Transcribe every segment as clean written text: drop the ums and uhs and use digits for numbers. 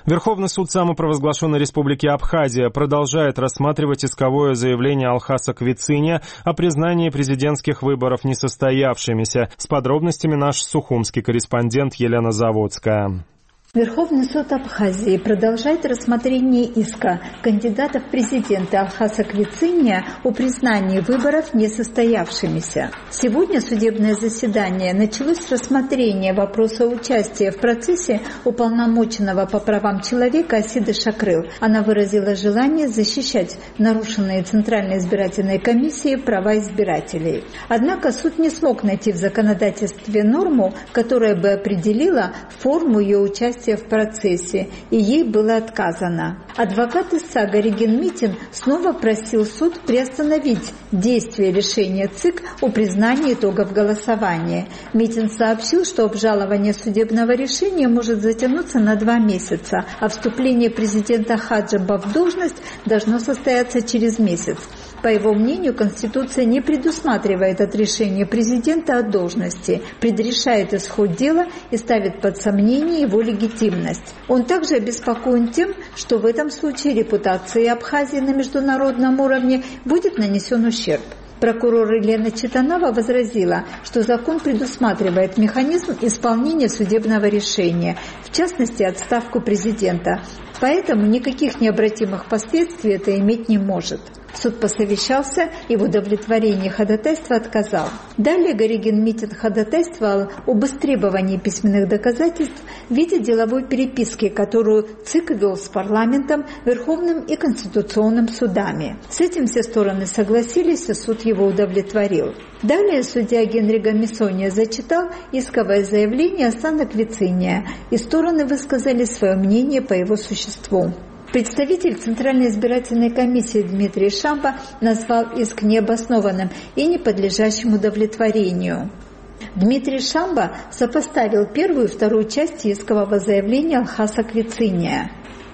Верховный суд самопровозглашенной Республики Абхазия продолжает рассматривать исковое заявление Алхаса Квициния о признании президентских выборов несостоявшимися. С подробностями наш сухумский корреспондент Елена Заводская. Верховный суд Абхазии продолжает рассмотрение иска кандидата в президенты Алхаса Квициния о признании выборов несостоявшимися. Сегодня судебное заседание началось с рассмотрения вопроса участия в процессе уполномоченного по правам человека Асиды Шакрыл. Она выразила желание защищать нарушенные Центральной избирательной комиссией права избирателей. Однако суд не смог найти в законодательстве норму, которая бы определила форму ее участия в процессе, и ей было отказано. Адвокат истца Гориген Митин снова просил суд приостановить действие решения ЦИК о признании итогов голосования. Митин сообщил, что обжалование судебного решения может затянуться на 2 месяца, а вступление президента Хаджаба в должность должно состояться через месяц. По его мнению, Конституция не предусматривает отрешение президента от должности, предрешает исход дела и ставит под сомнение его легитимность. Он также обеспокоен тем, что в этом случае репутации Абхазии на международном уровне будет нанесен ущерб. Прокурор Елена Читанова возразила, что закон предусматривает механизм исполнения судебного решения, в частности отставку президента. Поэтому никаких необратимых последствий это иметь не может. Суд посовещался и в удовлетворении ходатайства отказал. Далее Гориген Митин ходатайствовал об истребовании письменных доказательств в виде деловой переписки, которую ЦИК вел с парламентом, Верховным и Конституционным судами. С этим все стороны согласились, и суд его удовлетворил. Далее судья Генри Гамисония зачитал исковое заявление Асана Квициния, и стороны высказали свое мнение по его существу. Представитель Центральной избирательной комиссии Дмитрий Шамба назвал иск необоснованным и не подлежащим удовлетворению. Дмитрий Шамба сопоставил первую и вторую части искового заявления Алхаса Квициния.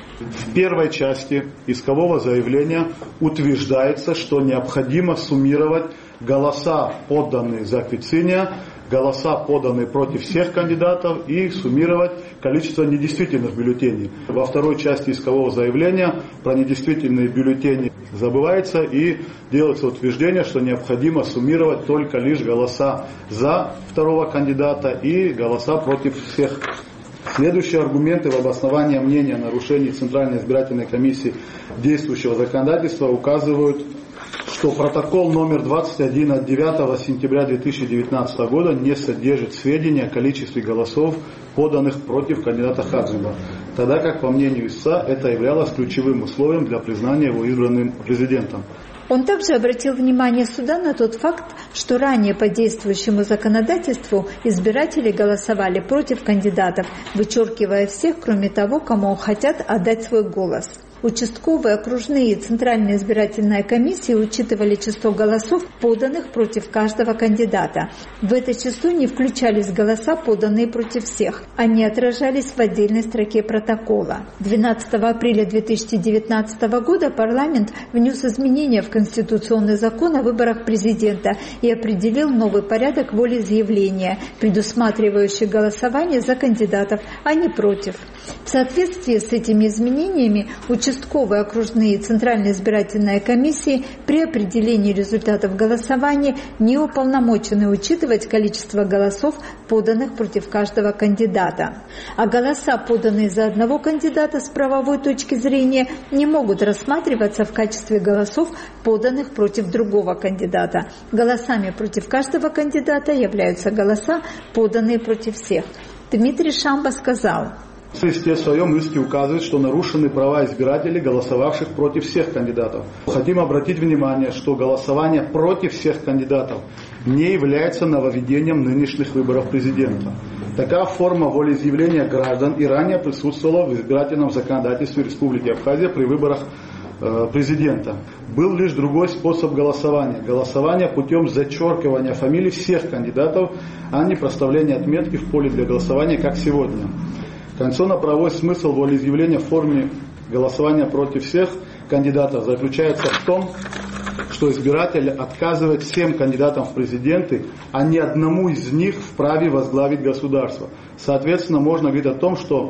В первой части искового заявления утверждается, что необходимо суммировать голоса, поданные за Квициния, голоса, поданные против всех кандидатов, и суммировать количество недействительных бюллетеней. Во второй части искового заявления про недействительные бюллетени забывается и делается утверждение, что необходимо суммировать только лишь голоса за второго кандидата и голоса против всех. Следующие аргументы в обосновании мнения о нарушении Центральной избирательной комиссии действующего законодательства указывают, что протокол номер 21 от 9 сентября 2019 года не содержит сведений о количестве голосов, поданных против кандидата Хаджиба, тогда как, по мнению истца, это являлось ключевым условием для признания его избранным президентом. Он также обратил внимание суда на тот факт, что ранее по действующему законодательству избиратели голосовали против кандидатов, вычеркивая всех, кроме того, кому хотят отдать свой голос. Участковые, окружные и Центральная избирательная комиссия учитывали число голосов, поданных против каждого кандидата. В это число не включались голоса, поданные против всех. Они отражались в отдельной строке протокола. 12 апреля 2019 года парламент внес изменения в Конституционный закон о выборах президента и определил новый порядок волеизъявления, предусматривающий голосование за кандидатов, а не против. В соответствии с этими изменениями участковые, окружные и Центральная избирательная комиссии при определении результатов голосования не уполномочены учитывать количество голосов, поданных против каждого кандидата. А голоса, поданные за одного кандидата с правовой точки зрения, не могут рассматриваться в качестве голосов, поданных против другого кандидата. Голосами против каждого кандидата являются голоса, поданные против всех. Дмитрий Шамба сказал: В своем иске указывает, что нарушены права избирателей, голосовавших против всех кандидатов. Хотим обратить внимание, что голосование против всех кандидатов не является нововведением нынешних выборов президента. Такая форма волеизъявления граждан и ранее присутствовала в избирательном законодательстве Республики Абхазия при выборах президента. Был лишь другой способ голосования. Голосование путем зачеркивания фамилий всех кандидатов, а не проставления отметки в поле для голосования, как сегодня. Конституционно-правовой смысл волеизъявления в форме голосования против всех кандидатов заключается в том, что избиратель отказывает всем кандидатам в президенты, а ни одному из них в праве возглавить государство. Соответственно, можно говорить о том, что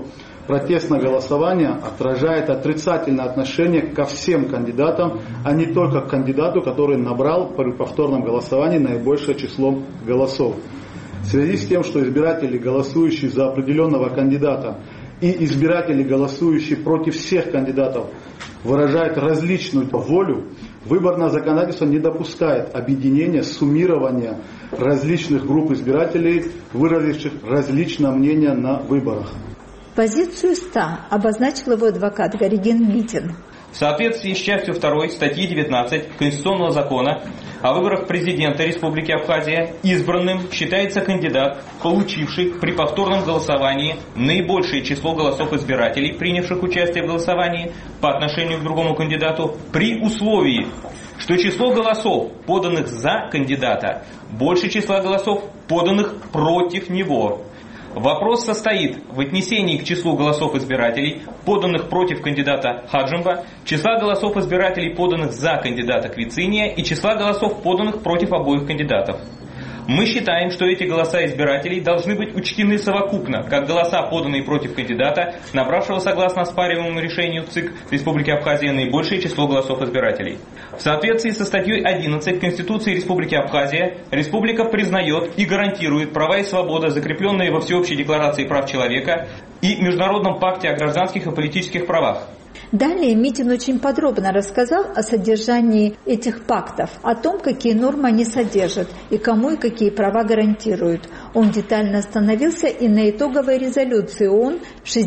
протестное голосование отражает отрицательное отношение ко всем кандидатам, а не только к кандидату, который набрал при повторном голосовании наибольшее число голосов. В связи с тем, что избиратели, голосующие за определенного кандидата, и избиратели, голосующие против всех кандидатов, выражают различную волю, выборное законодательство не допускает объединения, суммирования различных групп избирателей, выразивших различное мнение на выборах. Позицию ста обозначил его адвокат Горигин Митин. В соответствии с частью 2 статьи 19 Конституционного закона о выборах президента Республики Абхазия избранным считается кандидат, получивший при повторном голосовании наибольшее число голосов избирателей, принявших участие в голосовании по отношению к другому кандидату, при условии, что число голосов, поданных за кандидата, больше числа голосов, поданных против него. Вопрос состоит в отнесении к числу голосов избирателей, поданных против кандидата Хаджимба, числа голосов избирателей, поданных за кандидата Квициния, и числа голосов, поданных против обоих кандидатов. Мы считаем, что эти голоса избирателей должны быть учтены совокупно, как голоса, поданные против кандидата, набравшего согласно оспариваемому решению ЦИК Республики Абхазия наибольшее число голосов избирателей. В соответствии со статьей 11 Конституции Республики Абхазия, Республика признает и гарантирует права и свободы, закрепленные во Всеобщей декларации прав человека и Международном пакте о гражданских и политических правах. Далее Митин очень подробно рассказал о содержании этих пактов, о том, какие нормы они содержат и кому и какие права гарантируют. Он детально остановился и на итоговой резолюции ООН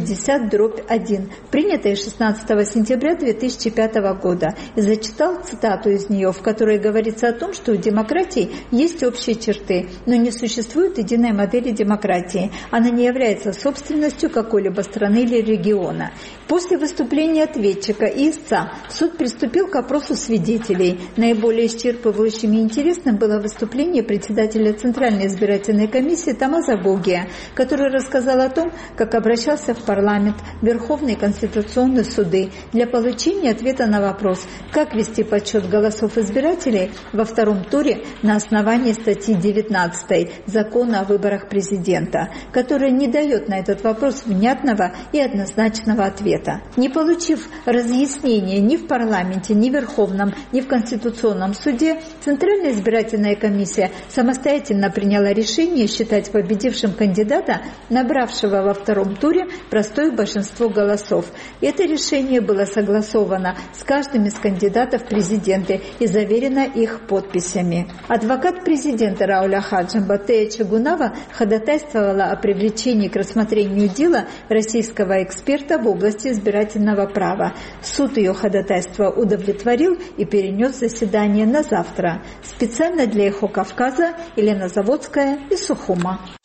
60/1, принятой 16 сентября 2005 года, и зачитал цитату из нее, в которой говорится о том, что у демократии есть общие черты, но не существует единой модели демократии. Она не является собственностью какой-либо страны или региона. После выступления ответчика и истца суд приступил к опросу свидетелей. Наиболее исчерпывающим и интересным было выступление председателя Центральной избирательной комиссии Тамаза Бугия, который рассказал о том, как обращался в парламент, Верховный конституционный суды для получения ответа на вопрос, как вести подсчет голосов избирателей во втором туре на основании статьи 19 Закона о выборах президента, которая не дает на этот вопрос внятного и однозначного ответа. Не получив разъяснения ни в парламенте, ни в Верховном, ни в Конституционном суде, Центральная избирательная комиссия самостоятельно приняла решение считать победившим кандидата, набравшего во втором туре простое большинство голосов. Это решение было согласовано с каждым из кандидатов в президенты и заверено их подписями. Адвокат президента Рауля Хаджимба Тея Чагунава ходатайствовала о привлечении к рассмотрению дела российского эксперта в области избирательного права. Суд ее ходатайство удовлетворил и перенес заседание на завтра. Специально для Эхо Кавказа Елена Заводская из Сухума.